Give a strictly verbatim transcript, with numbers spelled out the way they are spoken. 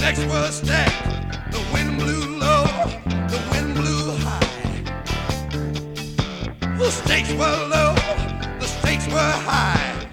stakes were stacked, the wind blew low, the wind blew high. The stakes were low, the stakes were high.